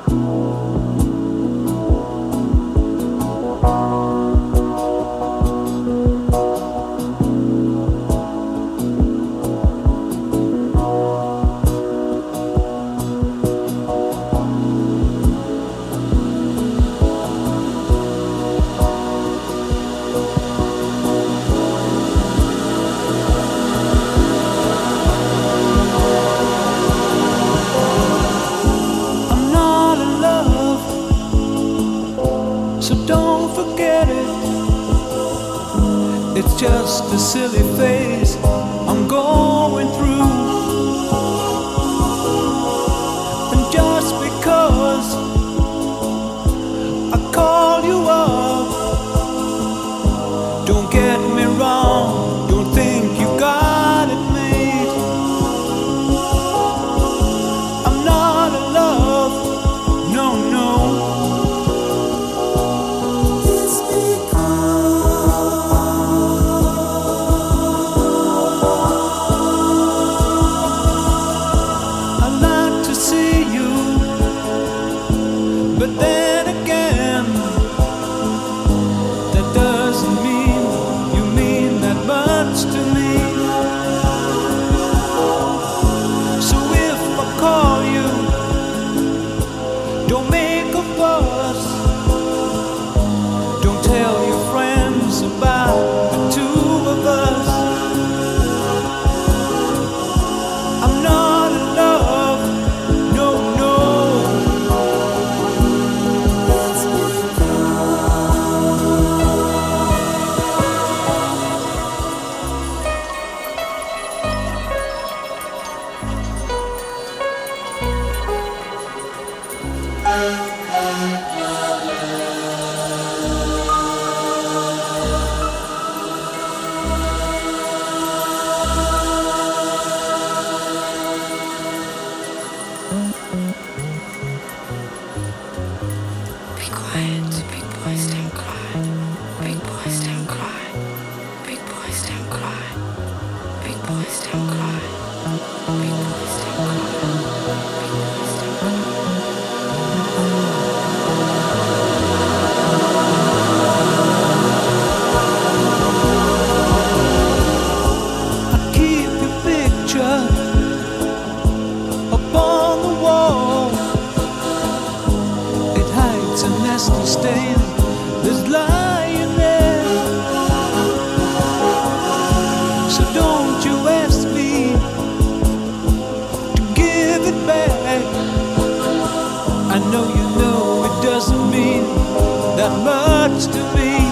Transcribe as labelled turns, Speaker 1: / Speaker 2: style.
Speaker 1: It's just a silly phase I'm going through. And just because I call you up, don't get me wrong, don't think you got it made. I'm not in love, no, no. But then again, that doesn't mean you mean that much to me. So if I call you, don't make a fuss. Don't tell your friends about the two of us. I'm not in love, no, no.
Speaker 2: Be quiet, big boys don't cry. Big boys don't cry. Big boys don't cry. Big boys don't cry. Big boys don't cry.
Speaker 1: I keep your picture up on the wall. It hides a nasty stain that's lying there. So don't you ask me to give it back. I know you know it doesn't mean that much to me.